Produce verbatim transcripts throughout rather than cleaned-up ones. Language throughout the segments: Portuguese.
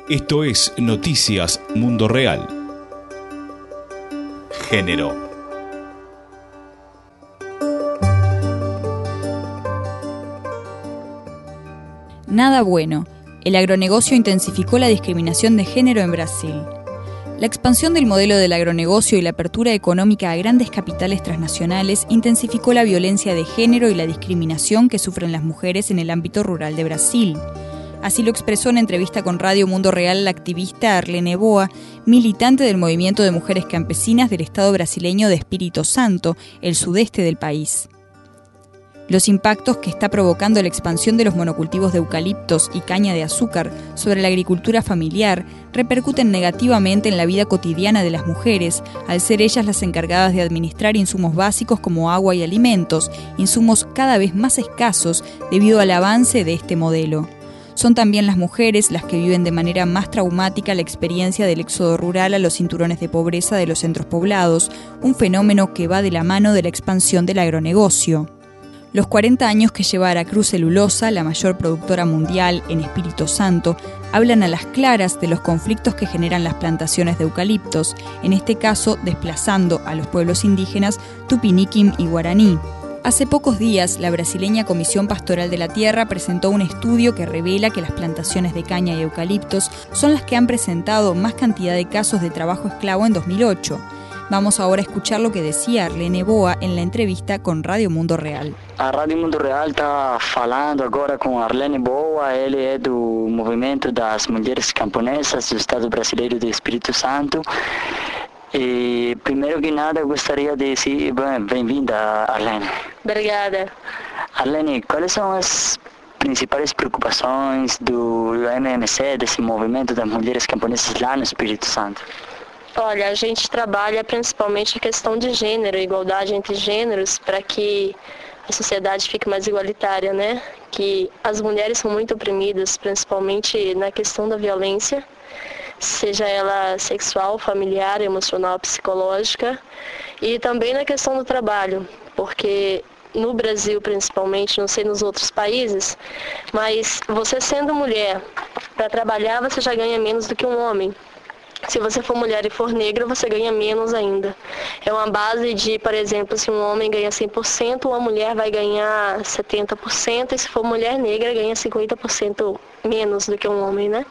Esto es Noticias Mundo Real. Género. Nada bueno. El agronegocio intensificó la discriminación de género en Brasil. La expansión del modelo del agronegocio y la apertura económica a grandes capitales transnacionales intensificó la violencia de género y la discriminación que sufren las mujeres en el ámbito rural de Brasil. Así lo expresó en entrevista con Radio Mundo Real la activista Arlene Boa, militante del movimiento de mujeres campesinas del estado brasileño de Espírito Santo, el sudeste del país. Los impactos que está provocando la expansión de los monocultivos de eucaliptos y caña de azúcar sobre la agricultura familiar repercuten negativamente en la vida cotidiana de las mujeres, al ser ellas las encargadas de administrar insumos básicos como agua y alimentos, insumos cada vez más escasos debido al avance de este modelo. Son también las mujeres las que viven de manera más traumática la experiencia del éxodo rural a los cinturones de pobreza de los centros poblados, un fenómeno que va de la mano de la expansión del agronegocio. Los cuarenta años que lleva Aracruz Celulosa, la mayor productora mundial en Espírito Santo, hablan a las claras de los conflictos que generan las plantaciones de eucaliptos, en este caso desplazando a los pueblos indígenas Tupiniquim y Guaraní. Hace pocos días, la brasileña Comisión Pastoral de la Tierra presentó un estudio que revela que las plantaciones de caña y eucaliptos son las que han presentado más cantidad de casos de trabajo esclavo en dos mil ocho. Vamos ahora a escuchar lo que decía Arlene Boa en la entrevista con Radio Mundo Real. A Radio Mundo Real está falando agora com Arlene Boa, ele é do Movimento das Mulheres Camponesas do Estado Brasileiro do Espírito Santo. E, primeiro que nada, eu gostaria de dizer, bem-vinda, Arlene. Obrigada. Arlene, quais são as principais preocupações do M M C, desse Movimento das Mulheres Camponesas lá no Espírito Santo? Olha, a gente trabalha principalmente a questão de gênero, igualdade entre gêneros, para que a sociedade fique mais igualitária, né? Que as mulheres são muito oprimidas, principalmente na questão da violência, seja ela sexual, familiar, emocional, psicológica, e também na questão do trabalho, porque no Brasil principalmente, não sei nos outros países, mas você sendo mulher, para trabalhar você já ganha menos do que um homem. Se você for mulher e for negra, você ganha menos ainda. É uma base de, por exemplo, se um homem ganha cem por cento, uma mulher vai ganhar setenta por cento, e se for mulher negra, ganha cinquenta por cento menos do que um homem, né?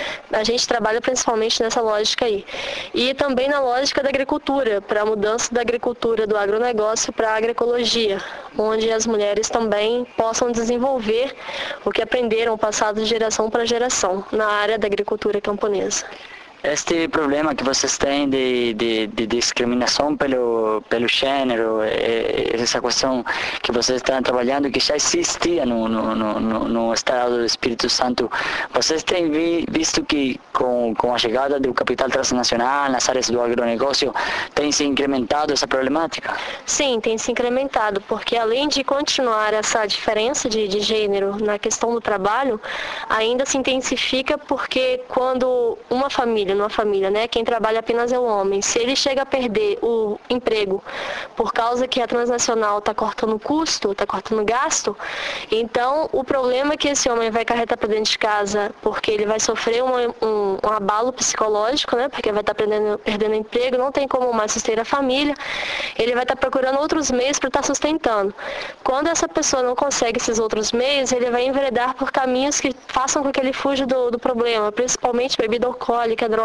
A gente trabalha principalmente nessa lógica aí. E também na lógica da agricultura, para a mudança da agricultura, do agronegócio para a agroecologia, onde as mulheres também possam desenvolver o que aprenderam passado de geração para geração na área da agricultura camponesa. Este problema que vocês têm de, de, de discriminação pelo, pelo gênero, é, essa questão que vocês estão trabalhando, que já existia no, no, no, no estado do Espírito Santo, vocês têm vi, visto que com, com a chegada do capital transnacional nas áreas do agronegócio, tem se incrementado essa problemática? Sim, tem se incrementado, porque além de continuar essa diferença de, de gênero na questão do trabalho, ainda se intensifica porque quando uma família numa família, né? Quem trabalha apenas é o homem. Se ele chega a perder o emprego por causa que a transnacional está cortando custo, está cortando gasto, então o problema é que esse homem vai carregar para dentro de casa, porque ele vai sofrer um, um, um abalo psicológico, né? Porque vai estar tá perdendo, perdendo emprego, não tem como mais sustentar a família, ele vai estar tá procurando outros meios para estar tá sustentando. Quando essa pessoa não consegue esses outros meios, ele vai enveredar por caminhos que façam com que ele fuja do, do problema, principalmente bebida alcoólica, drogas.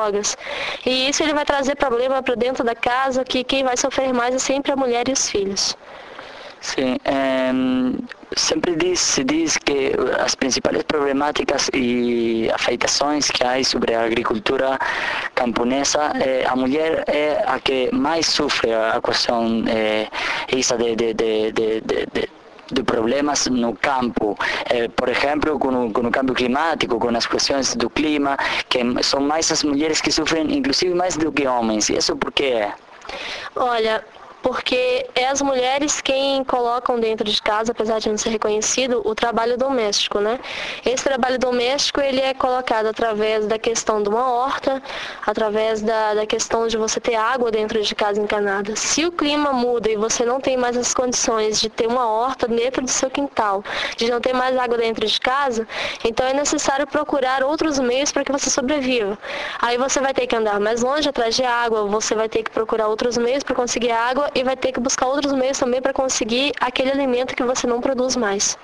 E isso ele vai trazer problema para dentro da casa, que quem vai sofrer mais é sempre a mulher e os filhos. Sim, é, sempre diz, se diz que as principais problemáticas e afetações que há sobre a agricultura camponesa, é, a mulher é a que mais sofre a questão é, essa de, de, de, de, de, de de problemas no campo, eh, por exemplo, com o, com o câmbio climático, com as questões do clima, que são mais as mulheres que sofrem, inclusive mais do que homens. E isso por que é? Olha, porque é as mulheres quem colocam dentro de casa, apesar de não ser reconhecido, o trabalho doméstico, né? Esse trabalho doméstico, ele é colocado através da questão de uma horta, através da, da questão de você ter água dentro de casa encanada. Se o clima muda e você não tem mais as condições de ter uma horta dentro do seu quintal, de não ter mais água dentro de casa, então é necessário procurar outros meios para que você sobreviva. Aí você vai ter que andar mais longe atrás de água, você vai ter que procurar outros meios para conseguir água e vai ter que buscar outros meios também para conseguir aquele alimento que você não produz mais.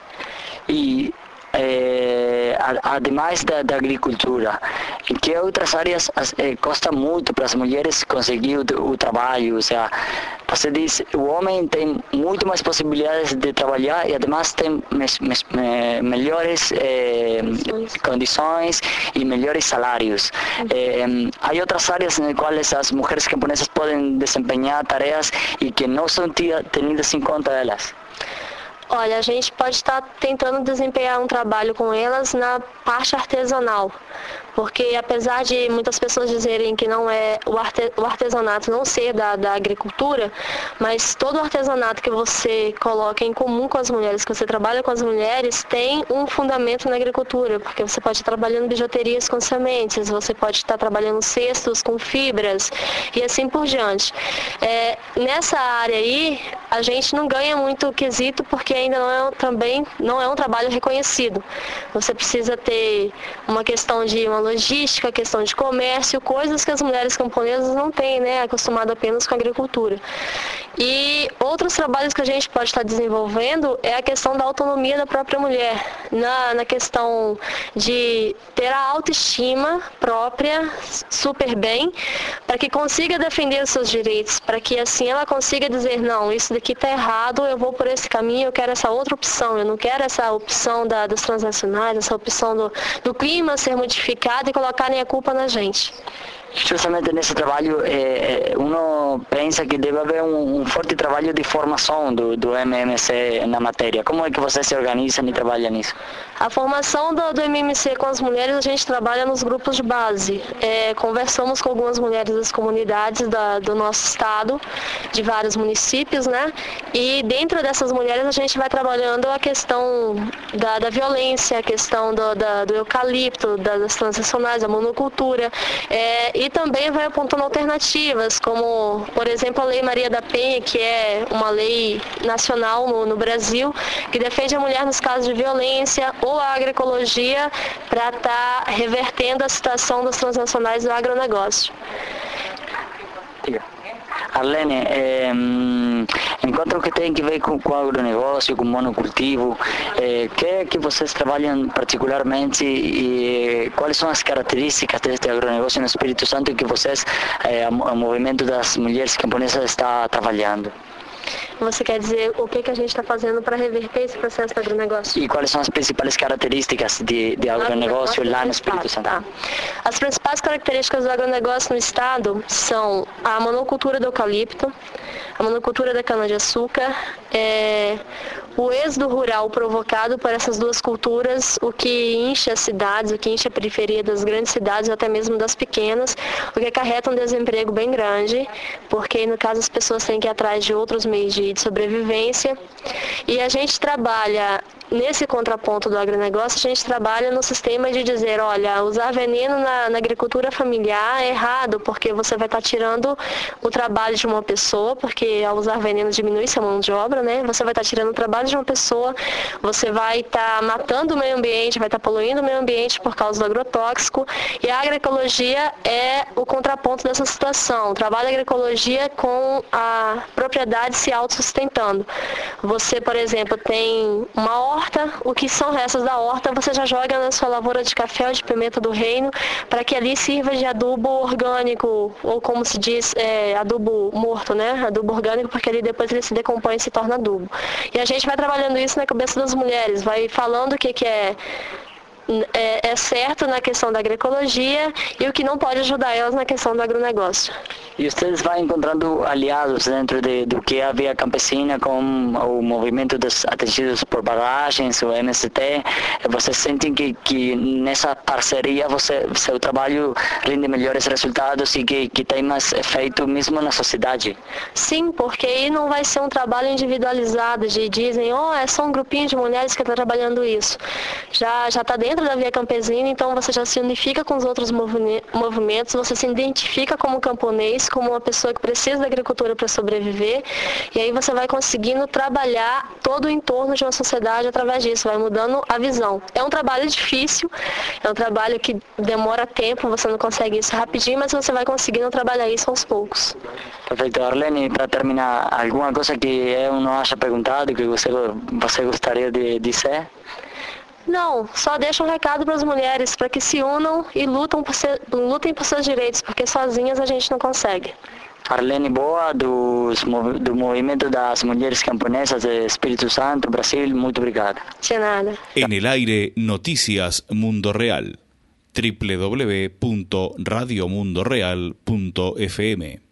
E É, ademais da, da agricultura, em que outras áreas é, custa muito para as mulheres conseguir o, o trabalho? Ou seja, você diz, o homem tem muito mais possibilidades de trabalhar e ademais tem mes, mes, me, melhores é, condições e melhores salários. É, há outras áreas nas quais as mulheres camponesas podem desempenhar tarefas e que não são tenidas em conta elas? Olha, a gente pode estar tentando desempenhar um trabalho com elas na parte artesanal, porque apesar de muitas pessoas dizerem que não é o, arte, o artesanato não ser da, da agricultura, mas todo o artesanato que você coloca em comum com as mulheres, que você trabalha com as mulheres, tem um fundamento na agricultura, porque você pode estar trabalhando bijuterias com sementes, você pode estar trabalhando cestos com fibras e assim por diante. É, nessa área aí, a gente não ganha muito quesito porque ainda não é, também não é um trabalho reconhecido. Você precisa ter uma questão de uma logística, questão de comércio, coisas que as mulheres camponesas não têm, né, acostumado apenas com a agricultura. E outros trabalhos que a gente pode estar desenvolvendo é a questão da autonomia da própria mulher, na, na questão de ter a autoestima própria super bem, para que consiga defender os seus direitos, para que assim ela consiga dizer, não, isso daqui está errado, eu vou por esse caminho, eu quero essa outra opção, eu não quero essa opção da, das transnacionais, essa opção do, do clima ser modificado e colocarem a culpa na gente. Justamente nesse trabalho, eh, uno pensa que deve haver um, um forte trabalho de formação do, do M M C na matéria. Como é que vocês se organizam e trabalham nisso? A formação do, do M M C com as mulheres, a gente trabalha nos grupos de base. É, conversamos com algumas mulheres das comunidades da, do nosso estado, de vários municípios, né? E dentro dessas mulheres a gente vai trabalhando a questão da, da violência, a questão do, da, do eucalipto, das transicionais, da monocultura. É, E também vai apontando alternativas, como, por exemplo, a Lei Maria da Penha, que é uma lei nacional no, no Brasil, que defende a mulher nos casos de violência, ou a agroecologia, para estar tá revertendo a situação das transnacionais do agronegócio. Arlene, é, enquanto que tem que ver com, com agronegócio, com monocultivo, é, que que vocês trabalham particularmente e quais são as características deste agronegócio no Espírito Santo que vocês, é, o movimento das mulheres camponesas está trabalhando? Você quer dizer o que, que a gente está fazendo para reverter esse processo do agronegócio? E quais são as principais características de, de agronegócio lá no Espírito Santo? Tá. As principais características do agronegócio no estado são a monocultura do eucalipto, a monocultura da cana-de-açúcar, é, o êxodo rural provocado por essas duas culturas, o que enche as cidades, o que enche a periferia das grandes cidades, ou até mesmo das pequenas, o que acarreta um desemprego bem grande, porque no caso as pessoas têm que ir atrás de outros meios de, de sobrevivência. E a gente trabalha nesse contraponto do agronegócio, a gente trabalha no sistema de dizer, olha, usar veneno na, na agricultura familiar é errado, porque você vai estar tirando o trabalho de uma pessoa, porque ao usar veneno diminui-se a mão de obra, né? Você vai estar tirando o trabalho de uma pessoa, você vai estar matando o meio ambiente, vai estar poluindo o meio ambiente por causa do agrotóxico, e a agroecologia é o contraponto dessa situação. Trabalha a agroecologia com a propriedade se autossustentando. Você, por exemplo, tem uma horta, o que são restos da horta, você já joga na sua lavoura de café ou de pimenta do reino, para que ali sirva de adubo orgânico, ou como se diz, é, adubo morto, né? Adubo orgânico, porque ali depois ele se decompõe e se torna adubo. E a gente vai trabalhando isso na cabeça das mulheres, vai falando o que, que é é, é certo na questão da agroecologia e o que não pode ajudar elas na questão do agronegócio. E vocês vão encontrando aliados dentro de, do que é a Via Campesina, com o movimento dos atingidos por barragens, o M S T. Vocês sentem que, que nessa parceria você, seu trabalho rende melhores resultados e que, que tem mais efeito mesmo na sociedade? Sim, porque aí não vai ser um trabalho individualizado, de dizem, oh, é só um grupinho de mulheres que está trabalhando isso. Já já está dentro da Via Campesina, então você já se unifica com os outros movimentos, você se identifica como camponês, como uma pessoa que precisa da agricultura para sobreviver, e aí você vai conseguindo trabalhar todo o entorno de uma sociedade através disso, vai mudando a visão. É um trabalho difícil, é um trabalho que demora tempo, você não consegue isso rapidinho, mas você vai conseguindo trabalhar isso aos poucos. Perfeito. Arlene, para terminar, alguma coisa que eu não acha perguntado, que você, você gostaria de dizer? Não, só deixo um recado para as mulheres, para que se unam e lutam por ser, lutem por seus direitos, porque sozinhas a gente não consegue. Arlene Boa, dos, do Movimento das Mulheres Camponesas de Espírito Santo, Brasil, muito obrigado. De nada. En el aire, Noticias Mundo Real. doble u doble u doble u punto radio mundo real punto f m